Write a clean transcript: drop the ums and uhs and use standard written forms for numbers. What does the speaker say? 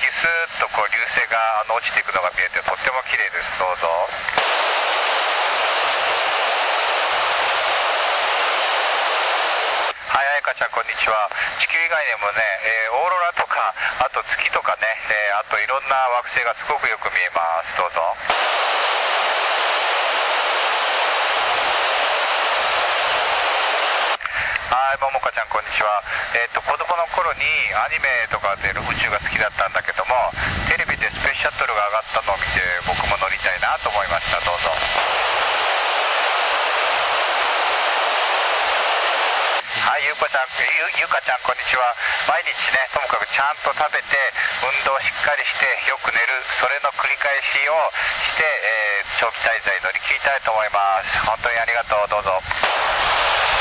スーッとこう流星が落ちていくのが見えてとっても綺麗です。どうぞ。はい、彩香ちゃんこんにちは。地球以外にもね、オーロラとかあと月とかね、あといろんな惑星がすごくよく見えます。どうぞ。はい、ももかちゃんこんにちは。子供の頃にアニメとかで宇宙が好きだったんだけども、テレビでスペースシャトルが上がったのを見て僕も乗りたいなと思いました。どうぞ。はい、ゆかちゃんこんにちは。毎日ね、ともかくちゃんと食べて運動しっかりしてよく寝る、それの繰り返しをして、長期滞在乗り切りたいと思います。本当にありがとう。どうぞ。